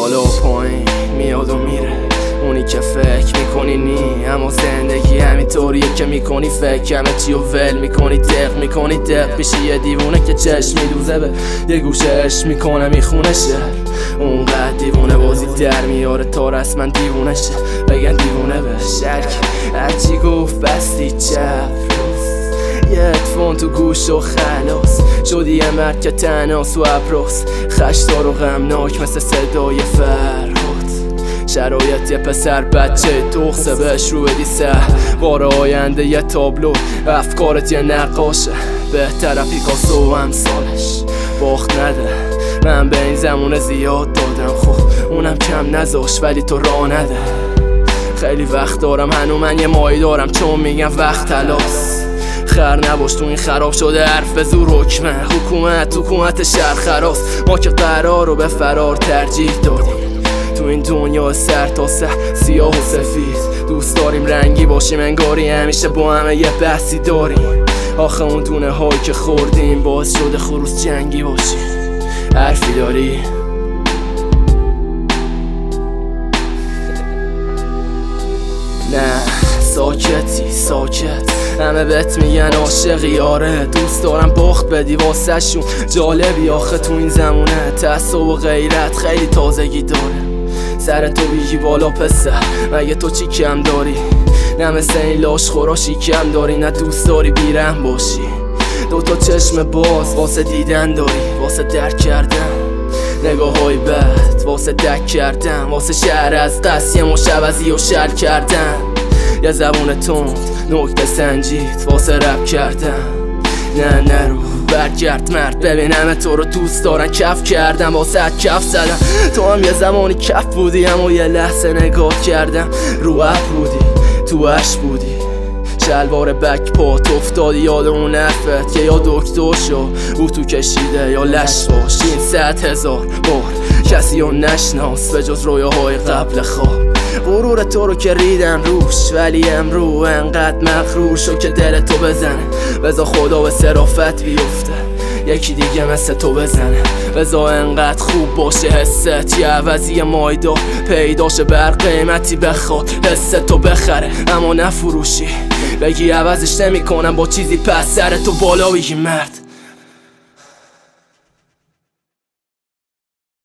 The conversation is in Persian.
بالا و پایین میاد و میره، اونی که فکر میکنی نی، اما زندگی همینطوریه که میکنی فکر همه چی و ول میکنی، دق میکنی دق میشی یه دیوونه که چشم میدوزه به یه گوشش میکنه میخونه شهر. اونقدر دیوونه بازی در میاره تا رسما دیوونه شه، بگن دیوونه به شرک هرچی گفت بستی چپ یه اتفون تو گوش و خلاص شدی یه مرد که تناس و ابراس خشدار و غمناک مثل صدای فرهاد. شرایط یه پسر بچه دخصه بهش رو بدی بار آینده یه تابلو، افکارت یه نقاشه بهتره پیکاسو و امثالش. باخت نده من به این زمونه زیاد دادم، خب اونم کم نذاش ولی تو راه نده. خیلی وقت دارم هنو من یه مایی دارم چون میگم وقت تلاس. خر نباش تو این خراب شده حرف به زور حکمه، حکومت شهر خراس. ما که قرار رو به فرار ترجیح دادیم تو این دنیا سر تا سر سیاه و سفید، دوست داریم رنگی باشیم انگاری همیشه با همه یه بحثی داریم. آخه اون دونه هایی که خوردیم باعث شده خروس جنگی باشیم. حرفی داری؟ نه ساکتی ساکت، همه بهت میگن عاشقی آره، دوست دارم باخت بدی واسه شون. جالبی آخه تو این زمونه تعصب و غیرت خیلی تازگی داره. سر تو بیگی بالا پسر مگه تو چی کم داری؟ نه مثل این لاش خوراشی کم داری، نه دوست داری بیرم باشی. دوتا چشم باز واسه دیدن داری، واسه درک کردن نگاه های بد، واسه دک کردن، واسه شهر از قصیه مشبزی و شر کردن. یه زبون تند نکته سنجید واسه رب کردن. نه نرو برگرد مرد، ببینم تو رو دوست دارن کف کردم واسه کف زدم. تو هم یه زمانی کف بودی اما یه لحظه نگاه کردم رو اپ بودی تو عشق بودی، شلوار بک پات افتادی یاد اون حرفت که یا دکتر شو او تو کشیده یا لش باش. این 100,000 بار کسی رو نشناس به جز رویاهای قبل خواب. غرور تو رو که ریدن روش ولی امرو انقدر مغرور شو که دل تو بزنه، بذار خدا به صرافت بیفته یکی دیگه مثل تو بزنه. بذار انقدر خوب باشه حست یه عوضی مایدا پیداشه بر قیمتی بخواد حس تو بخره اما نفروشی، بگی عوضش نمی کنم با چیزی پس سر تو بالا بگی مرد.